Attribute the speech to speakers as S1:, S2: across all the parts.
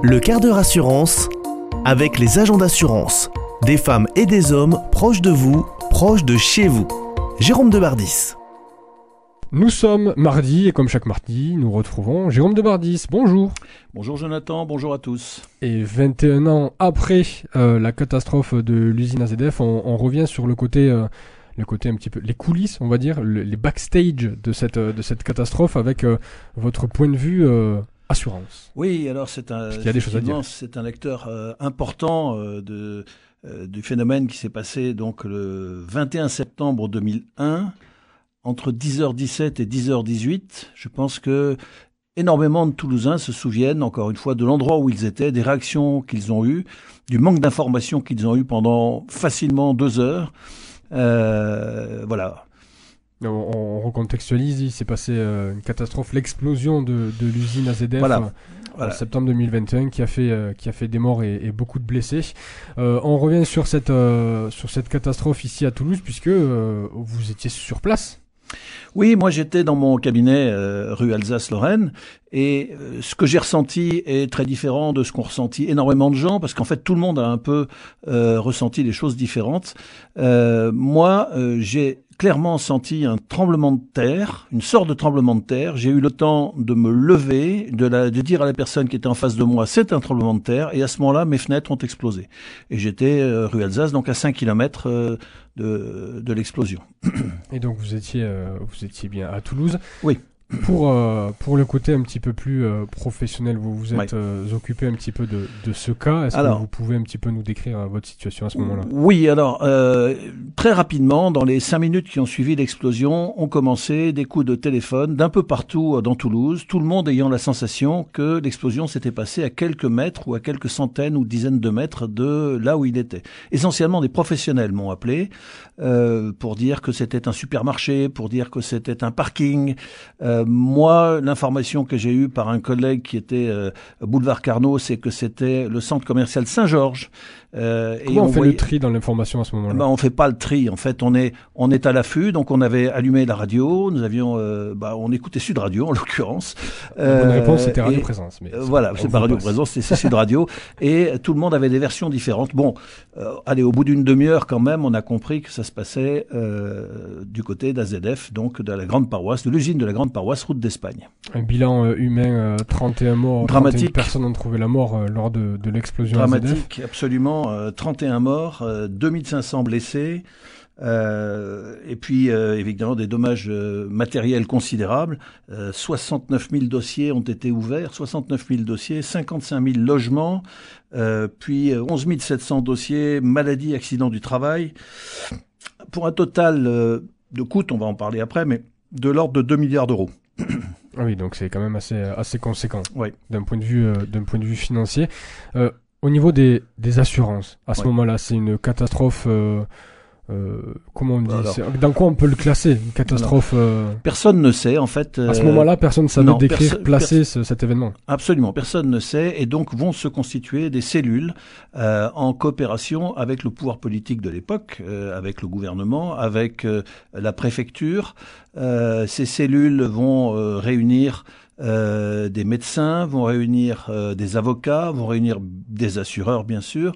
S1: Le quart d'heure assurance avec les agents d'assurance. Des femmes et des hommes proches de vous, proches de chez vous. Jérôme Debardis.
S2: Nous sommes mardi et comme chaque mardi, nous retrouvons Jérôme Debardis. Bonjour.
S3: Bonjour Jonathan, bonjour à tous.
S2: Et 21 ans après la catastrophe de l'usine AZF, on revient sur le côté un petit peu, les coulisses, on va dire, les backstage de cette catastrophe avec votre point de vue assurance.
S3: Oui, alors c'est un acteur important du phénomène qui s'est passé donc le 21 septembre 2001 entre 10h17 et 10h18. Je pense que énormément de Toulousains se souviennent, encore une fois, de l'endroit où ils étaient, des réactions qu'ils ont eues, du manque d'informations qu'ils ont eu pendant facilement 2 heures. Voilà.
S2: On recontextualise, il s'est passé une catastrophe, l'explosion de l'usine AZF en septembre 2021 qui a fait des morts et beaucoup de blessés. On revient sur cette catastrophe ici à Toulouse puisque vous étiez sur place.
S3: Oui, moi j'étais dans mon cabinet rue Alsace-Lorraine et ce que j'ai ressenti est très différent de ce qu'ont ressenti énormément de gens parce qu'en fait tout le monde a un peu ressenti des choses différentes. Moi, j'ai clairement senti un tremblement de terre, une sorte de tremblement de terre. J'ai eu le temps de me lever, de dire à la personne qui était en face de moi, c'est un tremblement de terre. Et à ce moment-là, mes fenêtres ont explosé. Et j'étais rue Alsace, donc à 5 kilomètres de l'explosion.
S2: Et donc vous étiez bien à Toulouse.
S3: Oui.
S2: Pour le côté un petit peu plus professionnel, vous vous êtes occupé un petit peu de ce cas. Est-ce que vous pouvez un petit peu nous décrire votre situation à ce moment-là ?
S3: Oui, alors très rapidement, dans les 5 minutes qui ont suivi l'explosion, ont commencé des coups de téléphone d'un peu partout dans Toulouse, tout le monde ayant la sensation que l'explosion s'était passée à quelques mètres ou à quelques centaines ou dizaines de mètres de là où il était. Essentiellement, des professionnels m'ont appelé pour dire que c'était un supermarché, pour dire que c'était un parking. Moi, l'information que j'ai eue par un collègue qui était boulevard Carnot, c'est que c'était le centre commercial Saint-Georges.
S2: Comment on fait le tri dans l'information à ce moment-là ?
S3: On fait pas le tri. En fait, on est à l'affût. Donc, on avait allumé la radio. Nous avions, on écoutait Sud Radio en l'occurrence.
S2: La bonne réponse, c'était Radio Présence. Mais
S3: voilà, c'est pas Radio Présence, c'est Sud Radio. Et tout le monde avait des versions différentes. Bon, allez, au bout d'une demi-heure quand même, on a compris que ça se passait du côté d'AZF, donc de la grande paroisse, de l'usine de la grande paroisse, route d'Espagne.
S2: Un bilan humain, 31 morts,
S3: dramatique.
S2: 31 personnes ont trouvé la mort lors de l'explosion
S3: dramatique,
S2: AZF.
S3: Absolument. 31 morts, 2500 blessés, et puis évidemment des dommages matériels considérables. 69 000 dossiers ont été ouverts, 69 000 dossiers, 55 000 logements, puis 11 700 dossiers maladies, accidents du travail, pour un total de coûts, on va en parler après, mais de l'ordre de 2 milliards d'euros.
S2: Ah oui, donc c'est quand même assez conséquent d'un point de vue financier. Au niveau des assurances, à ce moment-là, c'est une catastrophe. Comment on dit ? Dans quoi on peut le classer ? Une catastrophe.
S3: Personne ne sait en fait.
S2: À ce moment-là, personne ne savait placer cet événement.
S3: Absolument, personne ne sait, et donc vont se constituer des cellules en coopération avec le pouvoir politique de l'époque, avec le gouvernement, avec la préfecture. Ces cellules vont réunir des médecins, vont réunir des avocats, vont réunir des assureurs bien sûr.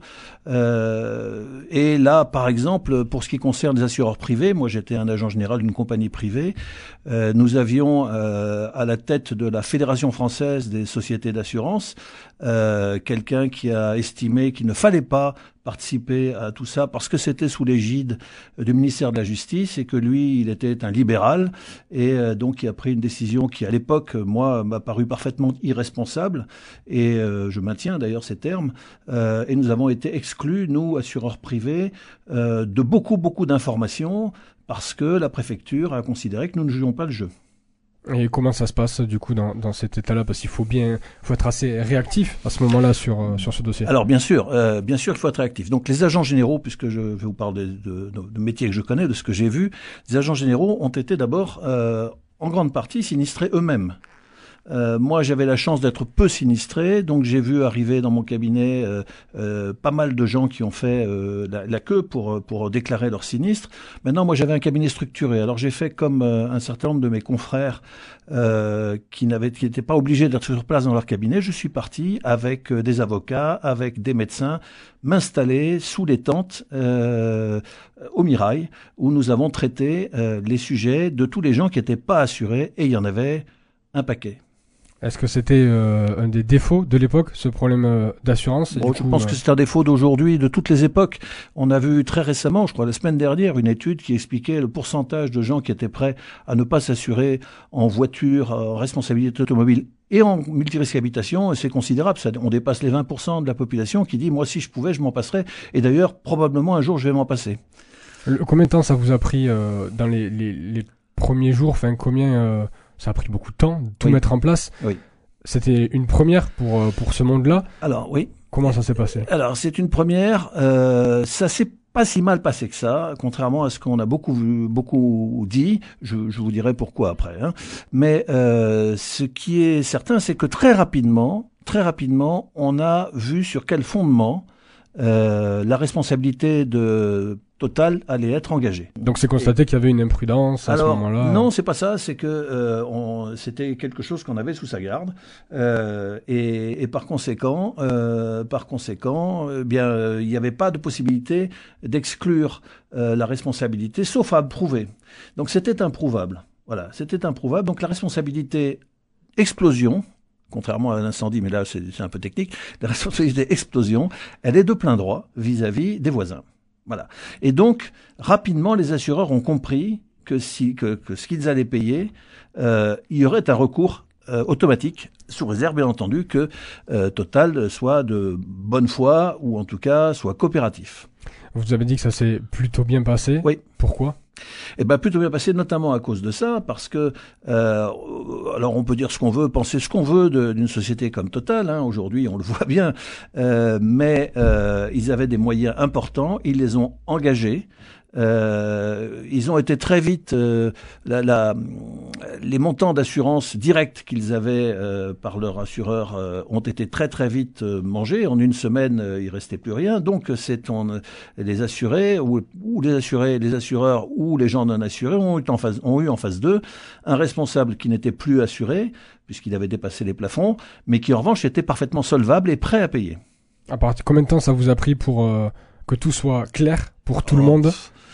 S3: Et là, par exemple, pour ce qui concerne les assureurs privés, moi j'étais un agent général d'une compagnie privée, nous avions à la tête de la Fédération française des sociétés d'assurance quelqu'un qui a estimé qu'il ne fallait pas participer à tout ça parce que c'était sous l'égide du ministère de la Justice et que lui, il était un libéral et donc il a pris une décision qui, à l'époque, moi, m'a paru parfaitement irresponsable et je maintiens d'ailleurs ces termes et nous avons été exclus, nous, assureurs privés, de beaucoup d'informations parce que la préfecture a considéré que nous ne jouions pas le jeu.
S2: Et comment ça se passe du coup dans cet état-là ? Parce qu'il faut être assez réactif à ce moment-là sur ce dossier.
S3: Alors bien sûr, il faut être réactif. Donc les agents généraux, puisque je vais vous parler de métiers que je connais, de ce que j'ai vu, les agents généraux ont été d'abord en grande partie sinistrés eux-mêmes. Moi, j'avais la chance d'être peu sinistré, donc j'ai vu arriver dans mon cabinet pas mal de gens qui ont fait la queue pour déclarer leur sinistre. Maintenant, moi, j'avais un cabinet structuré. Alors, j'ai fait comme un certain nombre de mes confrères qui n'étaient pas obligés d'être sur place dans leur cabinet. Je suis parti avec des avocats, avec des médecins, m'installer sous les tentes au Mirail, où nous avons traité les sujets de tous les gens qui n'étaient pas assurés, et il y en avait un paquet.
S2: Est-ce que c'était un des défauts de l'époque, ce problème d'assurance?
S3: Je pense que c'est un défaut d'aujourd'hui, de toutes les époques. On a vu très récemment, je crois la semaine dernière, une étude qui expliquait le pourcentage de gens qui étaient prêts à ne pas s'assurer en voiture, en responsabilité automobile et en multirisque habitation. C'est considérable. On dépasse les 20% de la population qui dit « moi, si je pouvais, je m'en passerais ». Et d'ailleurs, probablement un jour, je vais m'en passer.
S2: Combien de temps ça vous a pris dans les premiers jours? Enfin, combien... Ça a pris beaucoup de temps de tout mettre en place.
S3: Oui.
S2: C'était une première pour ce monde-là.
S3: Alors, oui.
S2: Comment ça s'est passé?
S3: Alors, c'est une première. Ça s'est pas si mal passé que ça, contrairement à ce qu'on a beaucoup dit. Je vous dirai pourquoi après. Hein. Mais ce qui est certain, c'est que très rapidement, on a vu sur quel fondement la responsabilité de Total allait être engagée.
S2: Donc c'est constaté qu'il y avait une imprudence à ce moment-là.
S3: Non, c'est pas ça. C'est que c'était quelque chose qu'on avait sous sa garde, et par conséquent, bien, il n'y avait pas de possibilité d'exclure la responsabilité, sauf à prouver. Donc c'était improuvable. Voilà, c'était improuvable. Donc la responsabilité explosion. Contrairement à l'incendie, mais là c'est un peu technique, la responsabilité explosion, elle est de plein droit vis-à-vis des voisins. Voilà. Et donc, rapidement, les assureurs ont compris que ce qu'ils allaient payer, il y aurait un recours automatique, sous réserve, bien entendu, que Total soit de bonne foi, ou en tout cas soit coopératif.
S2: Vous avez dit que ça s'est plutôt bien passé.
S3: Oui.
S2: Pourquoi?
S3: Eh ben, plutôt bien passé, notamment à cause de ça, parce que, alors on peut dire ce qu'on veut, penser ce qu'on veut d'une société comme Total, hein, aujourd'hui on le voit bien, mais ils avaient des moyens importants, ils les ont engagés. Ils ont été très vite, les montants d'assurance directs qu'ils avaient par leur assureur ont été très très vite mangés. En une semaine, il restait plus rien. Donc les assurés ou les assureurs ou les gens non assurés ont eu en face d'eux un responsable qui n'était plus assuré puisqu'il avait dépassé les plafonds, mais qui en revanche était parfaitement solvable et prêt à payer.
S2: À partir combien de temps ça vous a pris pour que tout soit clair pour tout le monde?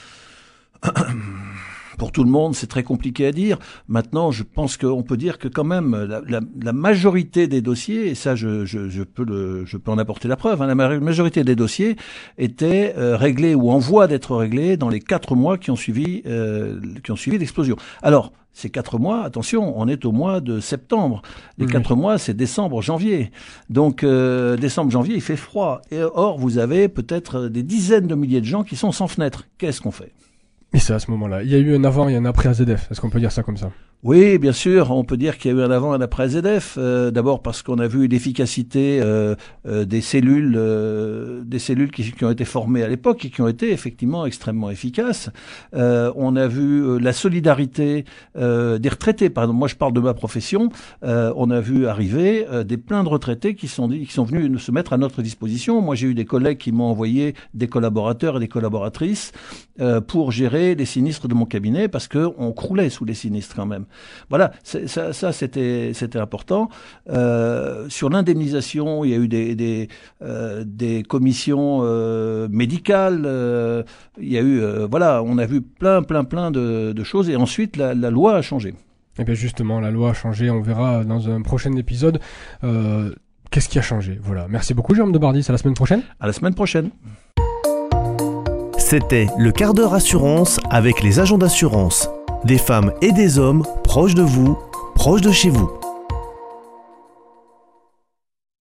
S3: Pour tout le monde, c'est très compliqué à dire. Maintenant, je pense qu'on peut dire que quand même la majorité des dossiers, et ça je peux en apporter la preuve, hein, la majorité des dossiers étaient réglés ou en voie d'être réglés dans les 4 mois qui ont suivi l'explosion. Alors, ces 4 mois, attention, on est au mois de septembre. Les 4 mois, c'est décembre, janvier. Donc, décembre, janvier, il fait froid. Et or, vous avez peut-être des dizaines de milliers de gens qui sont sans fenêtre. Qu'est-ce qu'on fait?
S2: Et c'est à ce moment-là. Il y a eu un avant et un après AZF. Est-ce qu'on peut dire ça comme ça?
S3: Oui, bien sûr, on peut dire qu'il y a eu un avant et un après AZF. D'abord parce qu'on a vu l'efficacité des cellules qui ont été formées à l'époque et qui ont été effectivement extrêmement efficaces. On a vu la solidarité des retraités. Par exemple, moi je parle de ma profession. On a vu arriver plein de retraités qui sont venus se mettre à notre disposition. Moi j'ai eu des collègues qui m'ont envoyé des collaborateurs et des collaboratrices pour gérer les sinistres de mon cabinet parce que on croulait sous les sinistres quand même. Voilà, ça c'était important. Sur l'indemnisation, il y a eu des commissions médicales. Il y a eu on a vu plein de choses et ensuite la loi a changé.
S2: Et bien justement, la loi a changé. On verra dans un prochain épisode. Qu'est-ce qui a changé? Voilà. Merci beaucoup, Jérôme Debardis. À la semaine prochaine.
S3: À la semaine prochaine.
S1: C'était le quart d'heure assurance avec les agents d'assurance. Des femmes et des hommes proches de vous, proches de chez vous.